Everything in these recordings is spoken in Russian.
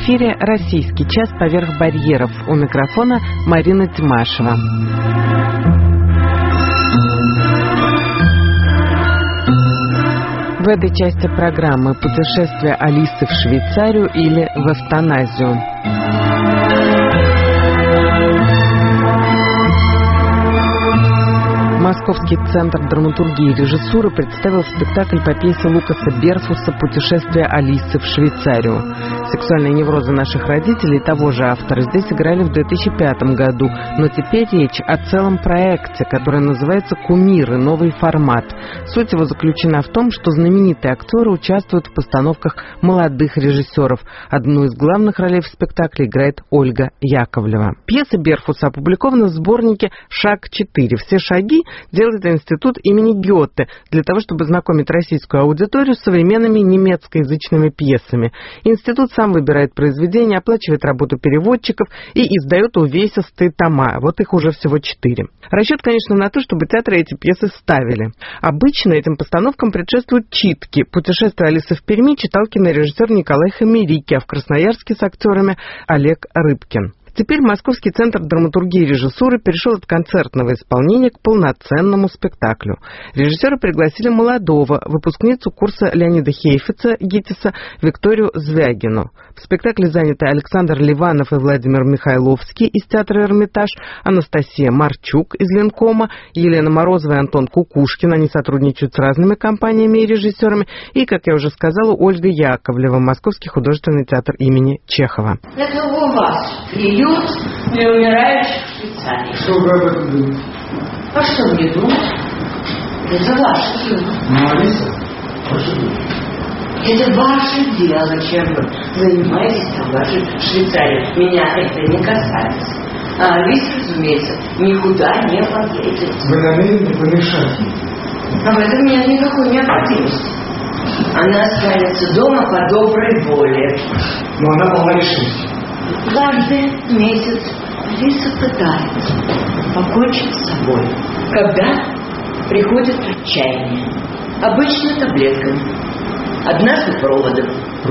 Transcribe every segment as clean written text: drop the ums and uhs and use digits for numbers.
эфире «Российский час поверх барьеров». У микрофона Марина Тимашева. В этой части программы путешествие Алисы в Швейцарию или в эвтаназию. Московский центр драматургии и режиссуры представил спектакль по пьесе Лукаса Берфуса «Путешествие Алисы в Швейцарию». Сексуальные неврозы наших родителей того же автора здесь играли в 2005 году, но теперь речь о целом проекте, который называется «Кумиры. Новый формат». Суть его заключена в том, что знаменитые актеры участвуют в постановках молодых режиссеров. Одну из главных ролей в спектакле играет Ольга Яковлева. Пьеса Берфуса опубликована в сборнике «Шаг-4». Все шаги делает институт имени Гёте для того, чтобы знакомить российскую аудиторию с современными немецкоязычными пьесами. Институт сам выбирает произведения, оплачивает работу переводчиков и издает увесистые тома. Вот их уже всего 4. Расчет, конечно, на то, чтобы театры эти пьесы ставили. Обычно этим постановкам предшествуют читки. «Путешествие Алисы в Перми» читал кинорежиссер Николай Хамерики, а в Красноярске с актерами Олег Рыбкин. Теперь Московский центр драматургии и режиссуры перешел от концертного исполнения к полноценному спектаклю. Режиссеры пригласили молодого, выпускницу курса Леонида Хейфица, ГИТИСа, Викторию Звягину. В спектакле заняты Александр Ливанов и Владимир Михайловский из театра «Эрмитаж», Анастасия Марчук из Ленкома, Елена Морозова и Антон Кукушкин. Они сотрудничают с разными компаниями и режиссерами. И, как я уже сказала, Ольга Яковлева, Московский художественный театр имени Чехова. Это у вас приют для умирающих в Швейцарии. Что вы об этом думаете? А что мне думать? Это ваше дело. Ну, Алиса, ваше дело. Это ваше дело, зачем вы занимаетесь там вашей Швейцарией. Меня это не касается. А Алиса, разумеется, никуда не поедет. Вы намерены помешать ей? А в этом нет никакой необходимости. Она останется дома по доброй воле. Но она полна решимости. Каждый месяц Алиса пытается покончить с собой. Когда приходит отчаяние. Обычно таблетками. Однажды проводом.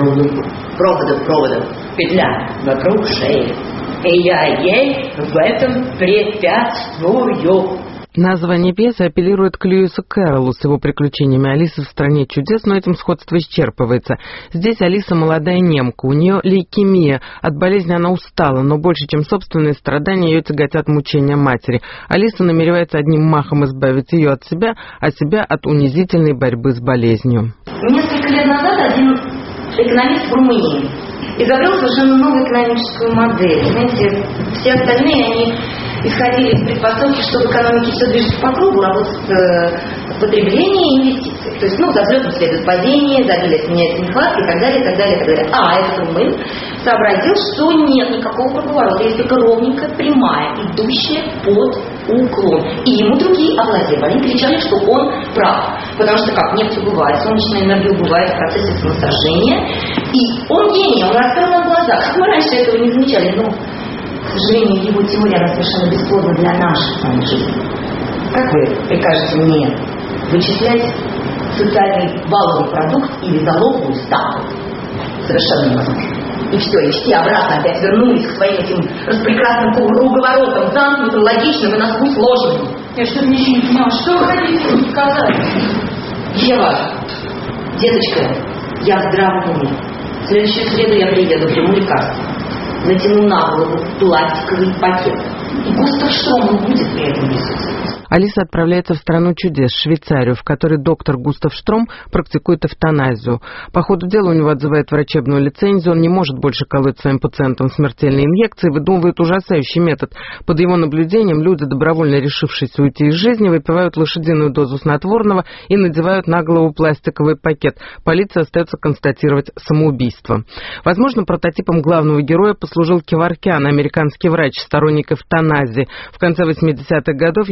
Проводом. Петля вокруг шеи. И я ей в этом препятствую. Название пьесы апеллирует к Льюису Кэрроллу с его приключениями Алисы в стране чудес, но этим сходство исчерпывается. Здесь Алиса молодая немка, у нее лейкемия, от болезни она устала, но больше, чем собственные страдания, ее тяготят мучения матери. Алиса намеревается одним махом избавить ее от себя, а себя от унизительной борьбы с болезнью. Несколько лет назад один экономист в Румынии изобрел совершенно новую экономическую модель. Знаете, все остальные, они исходили из предпосылки, что в экономике все движется по кругу, работает потребление и инвестиции. То есть, за взлетом следует падение, за обилие сменяется нехватка и так далее. А этот румын сообразил, что нет никакого круговорота, есть только ровненькая, прямая, идущая под уклон. И ему другие овладели. Они кричали, что он прав. Потому что как нефть убывает, солнечная энергия убывает в процессе самосожжения. И он гений, он раскрыл на глазах. Как мы раньше этого не замечали, но... К сожалению, его теория, она совершенно бесплодна для нашей с вами жизни. Как вы прикажете мне вычислять социальный валовый продукт или залоговую ставку? Совершенно невозможно. И все обратно опять вернулись к своим этим распрекрасным круговоротам, замкнутым, логичным и насквозь сложным. Я что-то ничего не поняла. Что вы хотите сказать? Ева, деточка, я в здравом уме. В следующую среду я приеду, приму лекарство. Натяну на голову пластиковый пакет. И Густав Штром будет при этом присутствовать. Алиса отправляется в страну чудес, Швейцарию, в которой доктор Густав Штром практикует эвтаназию. По ходу дела у него отзывают врачебную лицензию, он не может больше колоть своим пациентам смертельные инъекции, выдумывает ужасающий метод. Под его наблюдением люди, добровольно решившиеся уйти из жизни, выпивают лошадиную дозу снотворного и надевают на голову пластиковый пакет. Полиция остается констатировать самоубийство. Возможно, прототипом главного героя послужил Кеворкян, американский врач, сторонник эвтаназии. В конце 80-х годов, я цитирую,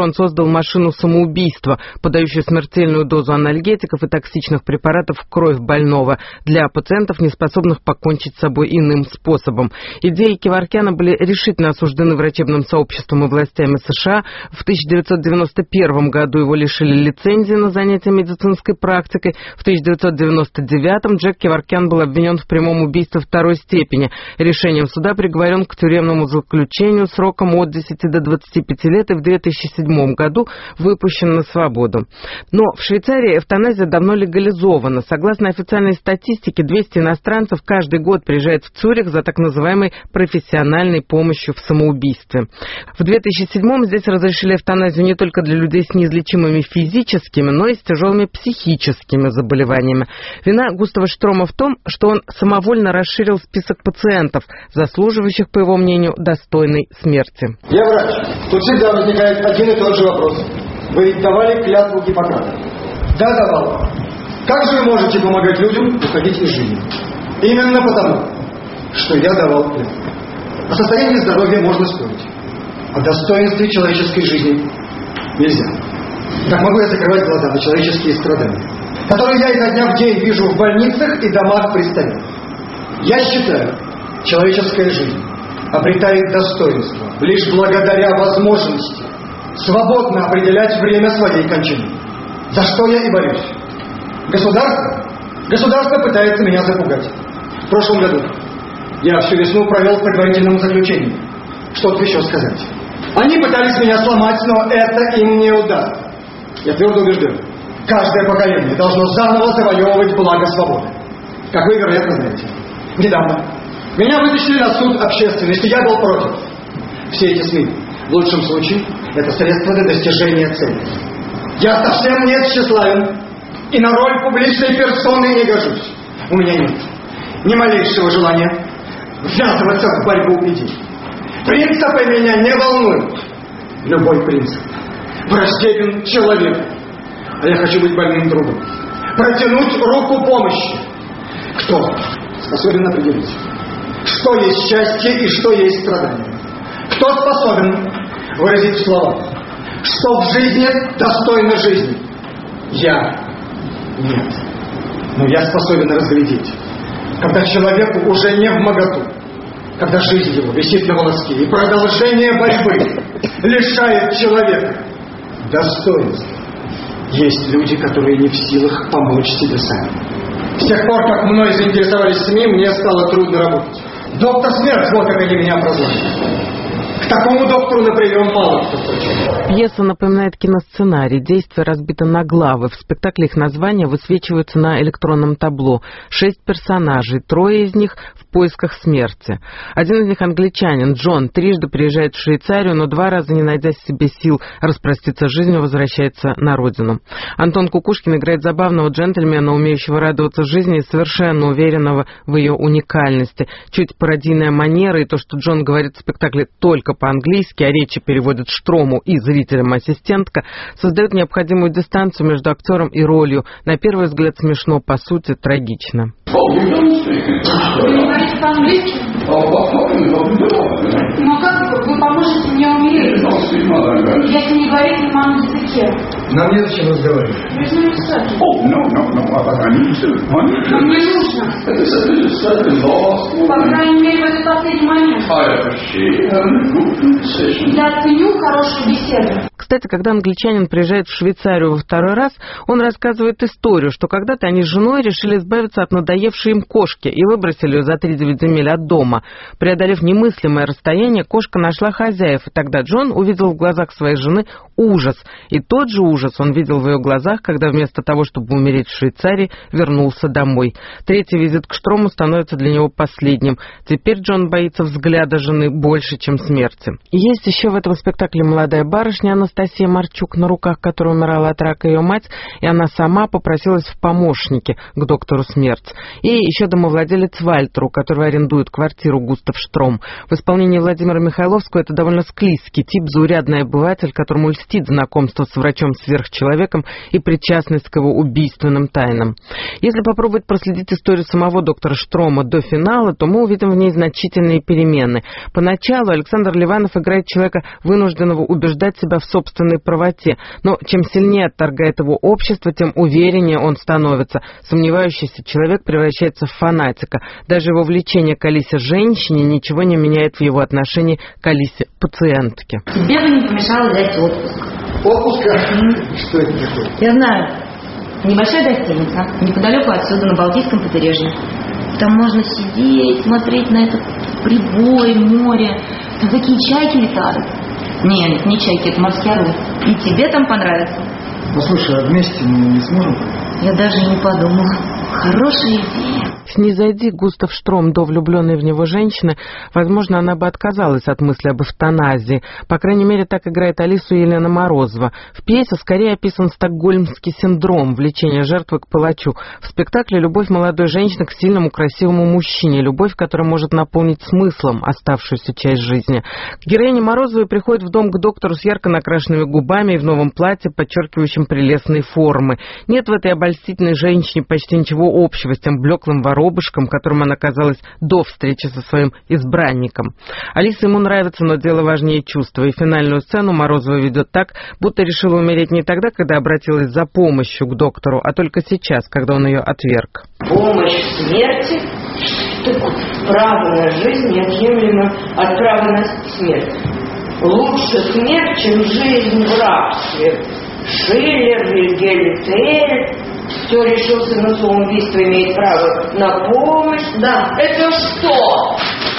он создал машину самоубийства, подающую смертельную дозу анальгетиков и токсичных препаратов в кровь больного для пациентов, не способных покончить с собой иным способом. Идеи Кеворкяна были решительно осуждены врачебным сообществом и властями США. В 1991 году его лишили лицензии на занятия медицинской практикой. В 1999 Джек Кеворкян был обвинен в прямом убийстве второй степени. Решением суда приговорен к тюремному заключению сроком от 10 до 25 лет и в 2007 году выпущен на свободу. Но в Швейцарии эвтаназия давно легализована. Согласно официальной статистике, 200 иностранцев каждый год приезжают в Цюрих за так называемой профессиональной помощью в самоубийстве. В 2007 здесь разрешили эвтаназию не только для людей с неизлечимыми физическими, но и с тяжелыми психическими заболеваниями. Вина Густава Штрома в том, что он самовольно расширил список пациентов, заслуживающих, по его мнению, достойной смерти. Я врач. Тут всегда возникает один и тот же вопрос. Вы ведь давали клятву Гиппократа? Да, давал. Как же вы можете помогать людям уходить из жизни? Именно потому, что я давал клятву. О состоянии здоровья можно спорить. О достоинстве человеческой жизни нельзя. Как могу я закрывать глаза на человеческие страдания, которые я изо дня в день вижу в больницах и домах престарелых? Я считаю, человеческая жизнь обретает достоинство лишь благодаря возможности свободно определять время своей кончины. За что я и борюсь. Государство пытается меня запугать. В прошлом году я всю весну провел в предварительном заключении. Что тут еще сказать? Они пытались меня сломать, но это им не удастся. Я твердо убежден, каждое поколение должно заново завоевывать благо свободы. Как вы, вероятно, знаете. Недавно меня вытащили на суд общественности, я был против. Все эти СМИ, в лучшем случае, это средство для достижения цели. Я совсем не тщеславен и на роль публичной персоны не гожусь. У меня нет ни малейшего желания ввязываться в борьбу идей. Принципы меня не волнуют. Любой принцип враждебен человеку. А я хочу быть больным другом. Протянуть руку помощи. Кто способен определить, что есть счастье и что есть страдание? Кто способен выразить в словах, что в жизни достойно жизни? Я нет. Но я способен разглядеть, когда человеку уже не вмоготу, когда жизнь его висит на волоске, и продолжение борьбы лишает человека достоинства. Есть люди, которые не в силах помочь себе сами. С тех пор, как мной заинтересовались СМИ, мне стало трудно работать. Доктор Смерть, вот как они меня прозвали. К такому доктору на прием мало кто хочет. Пьеса напоминает киносценарий. Действие разбито на главы. В спектакле их названия высвечиваются на электронном табло. 6 персонажей, 3 из них в поисках смерти. Один из них англичанин, Джон, трижды приезжает в Швейцарию, но 2 раза, не найдя в себе сил распроститься с жизнью, возвращается на родину. Антон Кукушкин играет забавного джентльмена, умеющего радоваться жизни и совершенно уверенного в ее уникальности. Чуть пародийная манера и то, что Джон говорит в спектакле только по-английски, а речи переводит Штрому и зрителям-ассистентка, создает необходимую дистанцию между актером и ролью. На первый взгляд смешно, по сути трагично. Вы говорите по-английски? Но как вы поможете мне умереть? Если не говорите на моем языке. Нам не зачем разговаривать. Вы же написали. Но мне нужно. По крайней мере, в этот последний момент. Я ценю хорошую беседу. Кстати, когда англичанин приезжает в Швейцарию во второй раз, он рассказывает историю, что когда-то они с женой решили избавиться от надоевшей им кошки и выбросили ее за 3-9 земель от дома. Преодолев немыслимое расстояние, кошка нашла хозяев, и тогда Джон увидел в глазах своей жены ужас. И тот же ужас он видел в ее глазах, когда вместо того, чтобы умереть в Швейцарии, вернулся домой. Третий визит к Штрому становится для него последним. Теперь Джон боится взгляда жены больше, чем смерти. И есть еще в этом спектакле молодая барышня Анастасия Марчук, на руках которой умирала от рака ее мать, и она сама попросилась в помощники к доктору Смерть. И еще домовладелец Вальтер, у которого арендует квартиру Густав Штром. В исполнении Владимира Михайловского это довольно склизкий тип заурядного заурядный обыватель, которому льстит знакомство с врачом-сверхчеловеком и причастность к его убийственным тайнам. Если попробовать проследить историю самого доктора Штрома до финала, то мы увидим в ней значительные перемены. Поначалу Александр Ливанов играет человека, вынужденного убеждать себя в собственной правоте, но чем сильнее отторгает его общество, тем увереннее он становится. Сомневающийся человек превращается в фанатика. Даже его влечение к Алисе женщине ничего не меняет в его отношении к Алисе пациентке. Тебе бы не помешало взять отпуск. Отпуск? Что это такое? Я знаю. Небольшая гостиница, неподалеку отсюда, на Балтийском побережье. Там можно сидеть, смотреть на этот прибой, море. Там такие чайки летают. Нет, не чайки, это морские орлы. И тебе там понравится. Послушай, а вместе мы не сможем? Я даже не подумала. Хорошая идея. Снизойди Густав Штром до влюбленной в него женщины, возможно, она бы отказалась от мысли об эвтаназии. По крайней мере, так играет Алису Елена Морозова. В пьесе скорее описан стокгольмский синдром, влечение жертвы к палачу. В спектакле любовь молодой женщины к сильному, красивому мужчине, любовь, которая может наполнить смыслом оставшуюся часть жизни. К героине Морозовой приходит в дом к доктору с ярко накрашенными губами и в новом платье, подчеркивающем прелестные формы. Нет в этой обольстительной женщине почти ничего общего с тем блеклым воробушком, которым она казалась до встречи со своим избранником. Алиса ему нравится, но дело важнее чувства, и финальную сцену Морозова ведет так, будто решила умереть не тогда, когда обратилась за помощью к доктору, а только сейчас, когда он ее отверг. Помощь в смерти? Что право на жизнь неотъемлемо от права на смерть. Лучше смерть, чем жизнь в рабстве. Шиллер или Гельтель, кто решился на самоубийство, имеет право на помощь. Да, это что?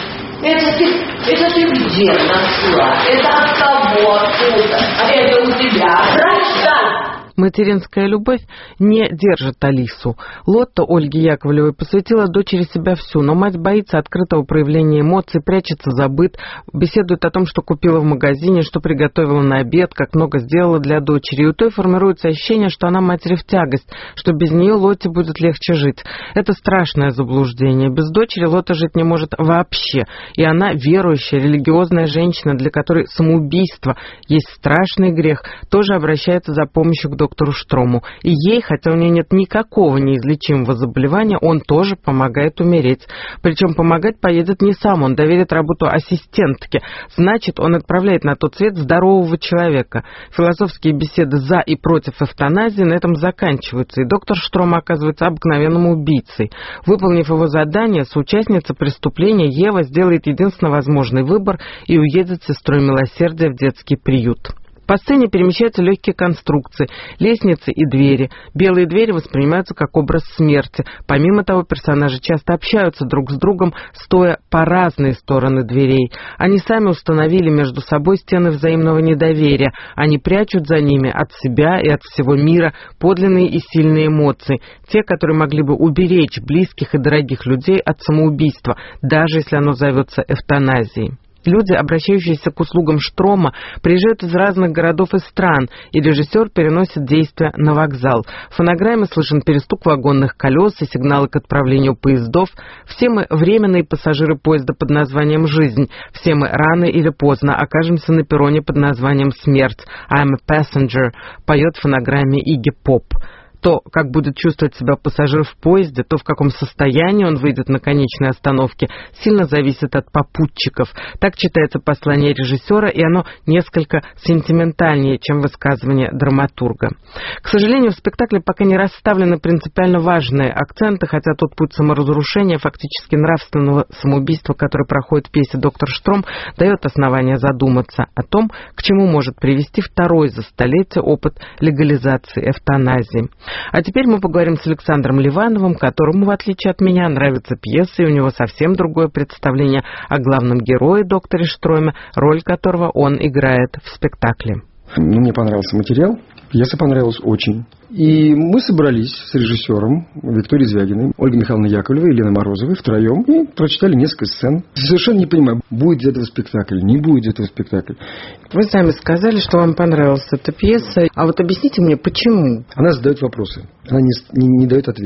Это ты где нашла? Это от кого, откуда? А это у тебя, граждан? Материнская любовь не держит Алису. Лотта Ольги Яковлевой посвятила дочери себя всю, но мать боится открытого проявления эмоций, прячется за быт, беседует о том, что купила в магазине, что приготовила на обед, как много сделала для дочери. И у той формируется ощущение, что она матери в тягость, что без нее Лотте будет легче жить. Это страшное заблуждение. Без дочери Лотта жить не может вообще. И она верующая, религиозная женщина, для которой самоубийство есть страшный грех, тоже обращается за помощью к доктору Штрому. И ей, хотя у нее нет никакого неизлечимого заболевания, он тоже помогает умереть. Причем помогать поедет не сам, он доверит работу ассистентке. Значит, он отправляет на тот свет здорового человека. Философские беседы за и против эвтаназии на этом заканчиваются, и доктор Штром оказывается обыкновенным убийцей. Выполнив его задание, соучастница преступления Ева сделает единственно возможный выбор и уедет с сестрой милосердия в детский приют. По сцене перемещаются легкие конструкции, лестницы и двери. Белые двери воспринимаются как образ смерти. Помимо того, персонажи часто общаются друг с другом, стоя по разные стороны дверей. Они сами установили между собой стены взаимного недоверия. Они прячут за ними от себя и от всего мира подлинные и сильные эмоции, те, которые могли бы уберечь близких и дорогих людей от самоубийства, даже если оно зовется эвтаназией. Люди, обращающиеся к услугам Штрома, приезжают из разных городов и стран, и режиссер переносит действие на вокзал. В фонограмме слышен перестук вагонных колес и сигналы к отправлению поездов. Все мы временные пассажиры поезда под названием «Жизнь». Все мы рано или поздно окажемся на перроне под названием «Смерть». «I'm a passenger», поет в фонограмме Игги Поп. То, как будет чувствовать себя пассажир в поезде, то, в каком состоянии он выйдет на конечной остановке, сильно зависит от попутчиков. Так читается послание режиссера, и оно несколько сентиментальнее, чем высказывание драматурга. К сожалению, в спектакле пока не расставлены принципиально важные акценты, хотя тот путь саморазрушения, фактически нравственного самоубийства, который проходит в пьесе «Доктор Штром», дает основание задуматься о том, к чему может привести второй за столетие опыт легализации эвтаназии. А теперь мы поговорим с Александром Ливановым, которому, в отличие от меня, нравится пьеса, и у него совсем другое представление о главном герое докторе Штроме, роль которого он играет в спектакле. Мне понравился материал, пьеса понравилась очень. И мы собрались с режиссером Викторией Звягиной, Ольгой Михайловной Яковлевой и Еленой Морозовой втроем и прочитали несколько сцен. Совершенно не понимаю, будет из этого спектакль, не будет этого спектакля. Вы сами сказали, что вам понравилась эта пьеса. А вот объясните мне, почему? Она задает вопросы, она не дает ответов.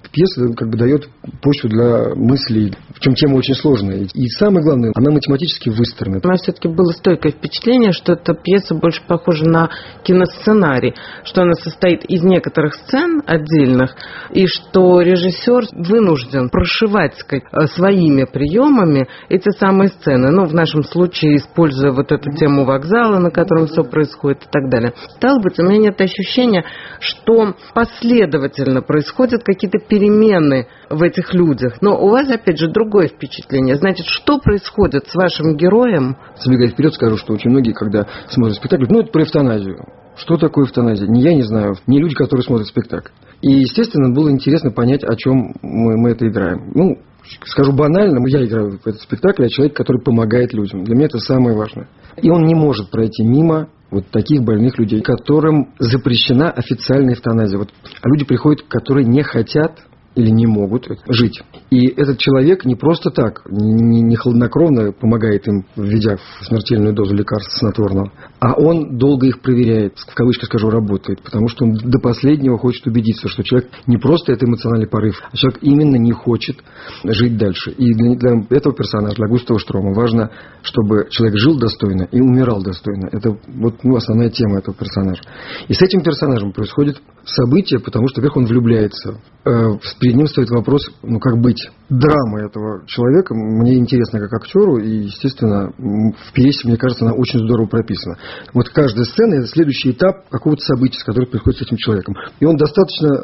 Пьеса как бы дает почву для мыслей, причем тема очень сложная. И самое главное, она математически выстроена. У нас все-таки было стойкое впечатление, что эта пьеса больше похожа на киносценарий, что она состоит из некоторых сцен отдельных, и что режиссер вынужден прошивать своими приемами эти самые сцены. Ну, в нашем случае, используя вот эту тему вокзала, на котором все происходит и так далее. Стало быть, у меня нет ощущения, что последовательно происходят какие-то перемены в этих людях. Но у вас, опять же, другое впечатление. Значит, что происходит с вашим героем? Забегая вперед, скажу, что очень многие, когда смотрят спектакль, это про эвтаназию. Что такое эвтаназия? Ни я не знаю, ни люди, которые смотрят спектакль. И, естественно, было интересно понять, о чем мы это играем. Скажу банально, я играю в этот спектакль, а человек, который помогает людям. Для меня это самое важное. И он не может пройти мимо вот таких больных людей, которым запрещена официальная эвтаназия. А люди приходят, которые не хотят или не могут жить. И этот человек не просто так, не хладнокровно помогает им, введя в смертельную дозу лекарства снотворного, а он долго их проверяет, в кавычках скажу, работает, потому что он до последнего хочет убедиться, что человек не просто это эмоциональный порыв, а человек именно не хочет жить дальше. И для этого персонажа, для Густава Штрома, важно, чтобы человек жил достойно и умирал достойно. Это основная тема этого персонажа. И с этим персонажем происходит событие, потому что, во-первых, он влюбляется. Перед ним стоит вопрос, как быть. Драма этого человека мне интересна как актеру, и, естественно, в пьесе, мне кажется, она очень здорово прописана. Каждая сцена – это следующий этап какого-то события, которое происходит с этим человеком. И он достаточно,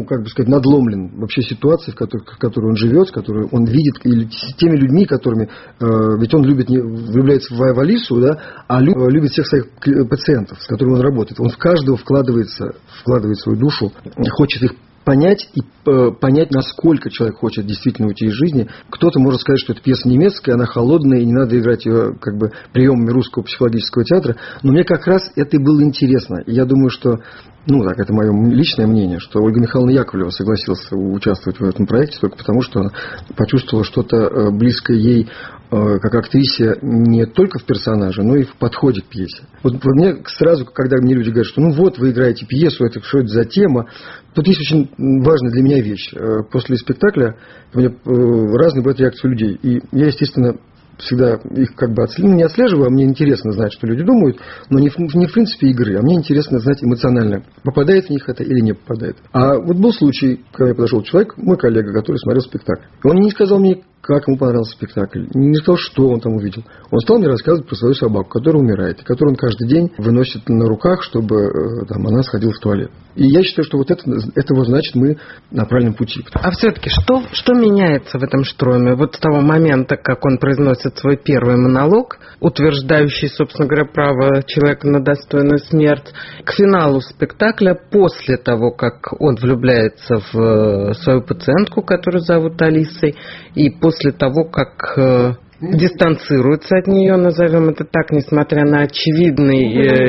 надломлен вообще ситуацией, в которой он живет, в которой он видит, или с теми людьми, которыми... Ведь он влюбляется в Алису, да, а любит всех своих пациентов, с которыми он работает. Он в каждого вкладывает свою душу, хочет их понять и понять, насколько человек хочет действительно уйти из жизни. Кто-то может сказать, что это пьеса немецкая, она холодная, и не надо играть ее приемами русского психологического театра. Но мне как раз это и было интересно. И я думаю, что, это мое личное мнение, что Ольга Михайловна Яковлева согласилась участвовать в этом проекте только потому, что она почувствовала что-то близкое ей как актрисе не только в персонаже, но и в подходе к пьесе. Мне сразу, когда мне люди говорят, что вы играете пьесу, что это за тема, тут есть очень важная для меня вещь. После спектакля у меня разные бывают реакции людей. И я, естественно, всегда их не отслеживаю, а мне интересно знать, что люди думают, но не в принципе игры, а мне интересно знать эмоционально, попадает в них это или не попадает. А был случай, когда я подошел человек, мой коллега, который смотрел спектакль. Он не сказал мне, как ему понравился спектакль, не сказал, что он там увидел. Он стал мне рассказывать про свою собаку, которая умирает, и которую он каждый день выносит на руках, чтобы она сходила в туалет. И я считаю, что это значит, мы на правильном пути. А все-таки что меняется в этом Штроме? С того момента, как он произносит свой первый монолог, утверждающий, собственно говоря, право человека на достойную смерть, к финалу спектакля, после того, как он влюбляется в свою пациентку, которую зовут Алисой, и после того, как дистанцируется от нее, назовем это так, несмотря на очевидный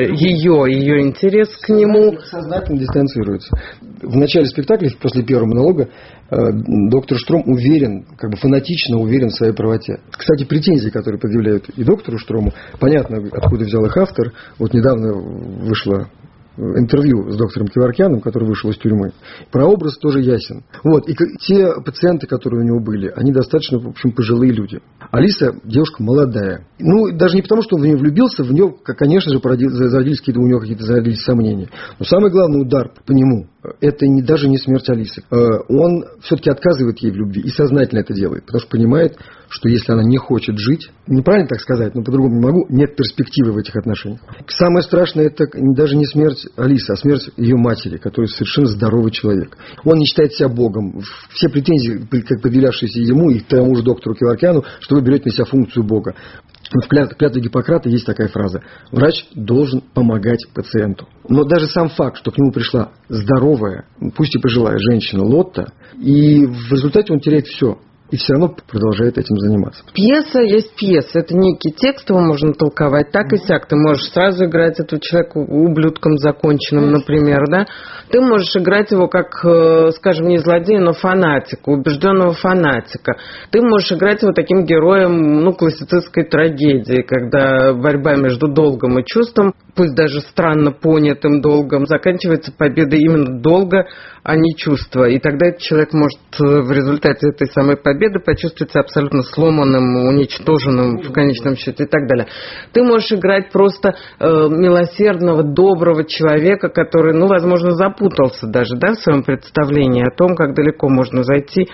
ее интерес к нему. Сознательно дистанцируется. В начале спектакля, после первого монолога, доктор Штром уверен, фанатично уверен в своей правоте. Кстати, претензии, которые предъявляют и доктору Штрому, понятно, откуда взял их автор. Недавно вышло интервью с доктором Кеворкяном, который вышел из тюрьмы. Прообраз тоже ясен. И те пациенты, которые у него были, они достаточно, в общем, пожилые люди. Алиса девушка молодая. Даже не потому, что он в нее влюбился, в нее, конечно же, зародились сомнения. Но самый главный удар по нему – это даже не смерть Алисы. Он все-таки отказывает ей в любви и сознательно это делает, потому что понимает, что если она не хочет жить, неправильно так сказать, но по-другому не могу, нет перспективы в этих отношениях. Самое страшное – это даже не смерть Алисы, а смерть ее матери, которая совершенно здоровый человек. Он не считает себя Богом. Все претензии, предъявлявшиеся ему и тому же доктору Кеворкяну, что вы берете на себя функцию Бога. В клятве Гиппократа есть такая фраза: врач должен помогать пациенту. Но даже сам факт, что к нему пришла здоровая, пусть и пожилая женщина Лотта, и в результате он теряет все. и все равно продолжает этим заниматься. Пьеса есть пьеса. Это некий текст, его можно толковать так и сяк. Ты можешь сразу играть этого человека ублюдком законченным, например, да? Ты можешь играть его как, скажем, не злодея, но фанатика, убежденного фанатика. Ты можешь играть его таким героем, классицистской трагедии, когда борьба между долгом и чувством, пусть даже странно понятым долгом, заканчивается победой именно долга, а не чувства. И тогда этот человек может в результате этой самой победы почувствовать себя абсолютно сломанным, уничтоженным в конечном счете и так далее. Ты можешь играть просто милосердного, доброго человека, который, возможно, запутался даже, да, в своем представлении о том, как далеко можно зайти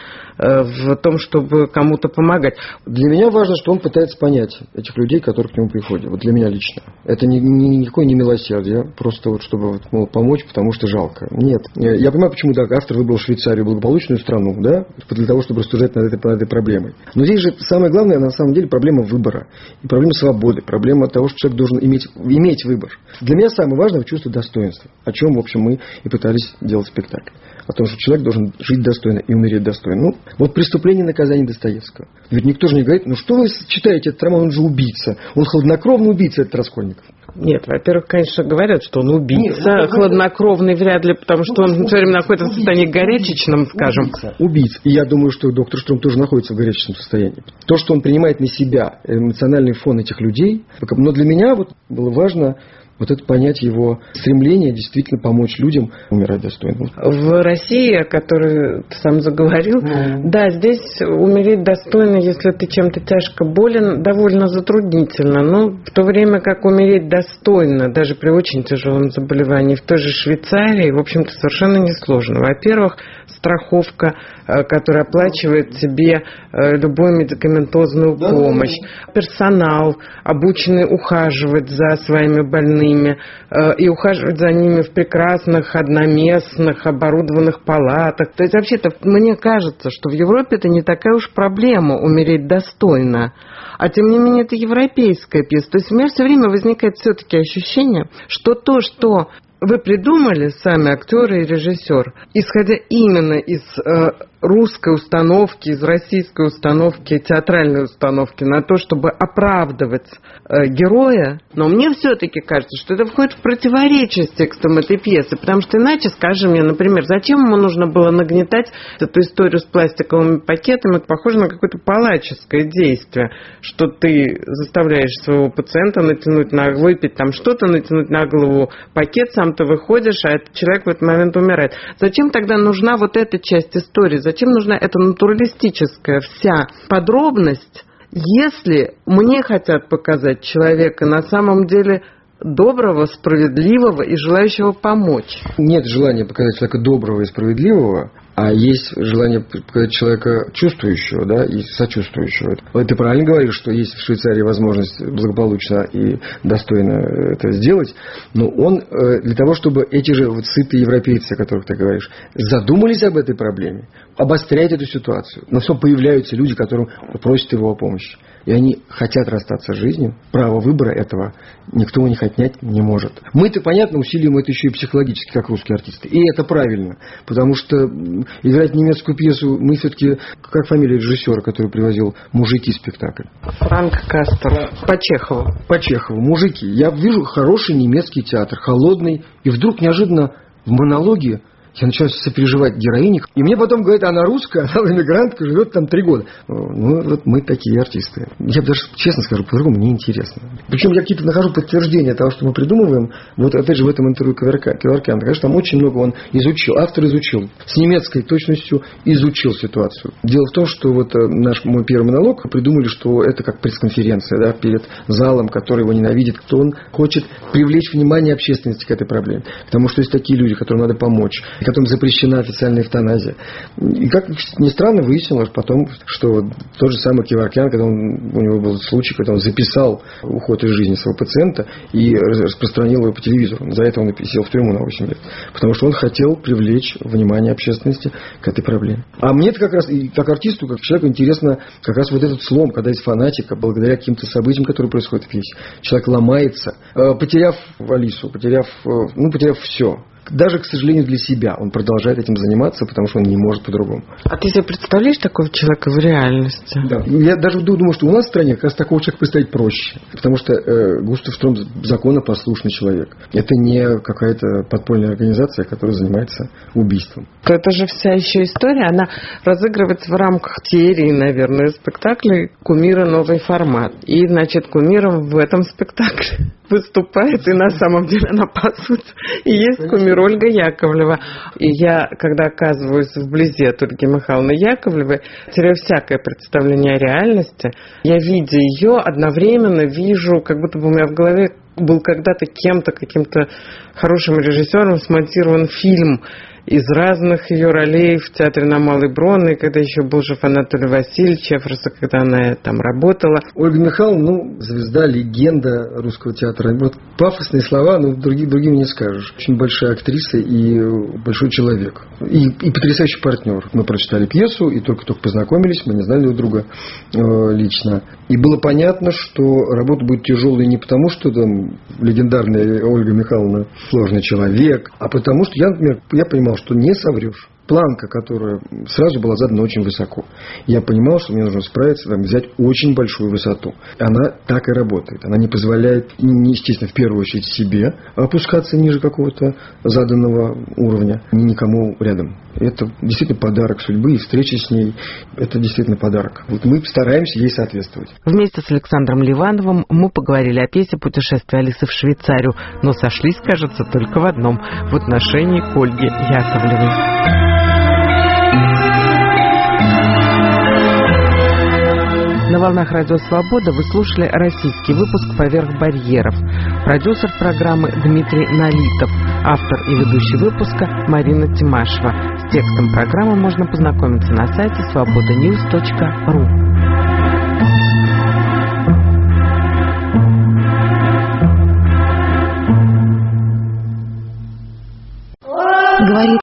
в том, чтобы кому-то помогать. Для меня важно, что он пытается понять этих людей, которые к нему приходят. Вот для меня лично. Это никакое не милосердие, просто чтобы помочь, потому что жалко. Нет. Я понимаю, почему автор выбрал Швейцарию, благополучную страну, да, для того, чтобы рассуждать над этой проблемой. Но здесь же самое главное, на самом деле, проблема выбора. И проблема свободы, проблема того, что человек должен иметь выбор. Для меня самое важное чувство достоинства, о чем, в общем, мы и пытались делать спектакль. О том, что человек должен жить достойно и умереть достойно. Вот «Преступление и наказание» Достоевского. Ведь никто же не говорит, что вы читаете этот роман, он же убийца. Он хладнокровный убийца, этот Раскольников. Нет, во-первых, конечно, говорят, что он убийца. Хладнокровный вряд ли, потому что он все время находится в состоянии горячечном, скажем. Убийца. И я думаю, что доктор Штрум тоже находится в горячечном состоянии. То, что он принимает на себя эмоциональный фон этих людей. Но для меня было важно это понять его стремление действительно помочь людям умирать достойно. В России, о которой ты сам заговорил, да, здесь умереть достойно, если ты чем-то тяжко болен, довольно затруднительно. Но в то время как умереть достойно, даже при очень тяжелом заболевании, в той же Швейцарии, в общем-то, совершенно несложно. Во-первых, страховка, которая оплачивает тебе любую медикаментозную помощь. Персонал, обученный ухаживать за своими больными и ухаживать за ними в прекрасных, одноместных, оборудованных палатах. То есть, вообще-то, мне кажется, что в Европе это не такая уж проблема умереть достойно. А тем не менее, это европейская пьеса. То есть, у меня все время возникает все-таки ощущение, что то, что вы придумали, сами актеры и режиссер, исходя именно из русской установки, из российской установки, театральной установки на то, чтобы оправдывать героя, но мне все-таки кажется, что это входит в противоречие с текстом этой пьесы, потому что иначе, скажи мне, например, зачем ему нужно было нагнетать эту историю с пластиковыми пакетами, похоже на какое-то палаческое действие, что ты заставляешь своего пациента выпить там что-то, натянуть на голову пакет, сам ты выходишь, а этот человек в этот момент умирает. Зачем тогда нужна эта часть истории? Зачем нужна эта натуралистическая вся подробность, если мне хотят показать человека на самом деле доброго, справедливого и желающего помочь? Нет желания показать человека доброго и справедливого, а есть желание показать человека чувствующего, да, и сочувствующего. Ты правильно говоришь, что есть в Швейцарии возможность благополучно и достойно это сделать, но он для того, чтобы эти же сытые европейцы, о которых ты говоришь, задумались об этой проблеме, обостряют эту ситуацию. Но все появляются люди, которым просят его о помощи. И они хотят расстаться с жизнью. Право выбора этого никто у них отнять не может. Мы-то, понятно, усилием это еще и психологически, как русские артисты. И это правильно. Потому что играть немецкую пьесу мы все-таки... Как фамилия режиссера, который привозил «Мужики» спектакль? Франк Кастер. По Чехову. По Чехову. «Мужики». Я вижу хороший немецкий театр, холодный. И вдруг неожиданно в монологе я начинаю сопереживать героине. И мне потом говорят, она русская, она иммигрантка, живет там 3 года. Мы такие артисты. Я даже честно скажу, по-другому неинтересно. Причем я какие-то нахожу подтверждения того, что мы придумываем. Опять же в этом интервью Кеворкян. Конечно, там очень много он изучил. Автор изучил. С немецкой точностью изучил ситуацию. Дело в том, что мой первый монолог придумали, что это как пресс-конференция, да, перед залом, который его ненавидит. Кто он хочет привлечь внимание общественности к этой проблеме. Потому что есть такие люди, которым надо помочь, которым запрещена официальная эвтаназия. И, как ни странно, выяснилось потом, что тот же самый Кеворкян, когда у него был случай, когда он записал уход из жизни своего пациента и распространил его по телевизору. За это он сел в тюрьму на 8 лет. Потому что он хотел привлечь внимание общественности к этой проблеме. А мне-то как раз, и как артисту, как человеку, интересно как раз этот слом, когда есть фанатика, благодаря каким-то событиям, которые происходят в пьесе. Человек ломается, потеряв Алису, потеряв все. Даже, к сожалению, для себя он продолжает этим заниматься, потому что он не может по-другому. А ты себе представляешь такого человека в реальности? Да. Я даже думаю, что у нас в стране как раз такого человека представить проще. Потому что Густав Штром законопослушный человек. Это не какая-то подпольная организация, которая занимается убийством. Это же вся еще история, она разыгрывается в рамках серии, наверное, спектаклей «Кумира. Новый формат». И, значит, кумиром в этом спектакле выступает, и на самом деле она, по сути, и есть кумир Ольга Яковлева. И я, когда оказываюсь вблизи от Ольги Михайловны Яковлевой, теряю всякое представление о реальности. Я, видя ее, одновременно вижу, как будто бы у меня в голове был когда-то кем-то, каким-то хорошим режиссером смонтирован фильм из разных ее ролей в театре на Малой Бронной, когда еще был жив Анатолий Васильевич Эфроса, когда она там работала. Ольга Михайловна, звезда, легенда русского театра. Вот пафосные слова, но другими не скажешь. Очень большая актриса и большой человек. И потрясающий партнер. Мы прочитали пьесу и только-только познакомились, мы не знали друг друга лично. И было понятно, что работа будет тяжелой не потому, что там легендарная Ольга Михайловна сложный человек, а потому что я понимал, что не соврешь. Планка, которая сразу была задана очень высоко. Я понимал, что мне нужно справиться, взять очень большую высоту. Она так и работает. Она не позволяет, естественно, в первую очередь себе опускаться ниже какого-то заданного уровня, ни никому рядом. Это действительно подарок судьбы, и встреча с ней – это действительно подарок. Вот мы стараемся ей соответствовать. Вместе с Александром Ливановым мы поговорили о пьесе «Путешествие Алисы в Швейцарию», но сошлись, кажется, только в одном – в отношении к Ольге Яковлевой. На волнах Радио Свобода вы слушали российский выпуск «Поверх барьеров». Продюсер программы Дмитрий Налитов. Автор и ведущий выпуска Марина Тимашева. С текстом программы можно познакомиться на сайте svobodanews.ru. Говорит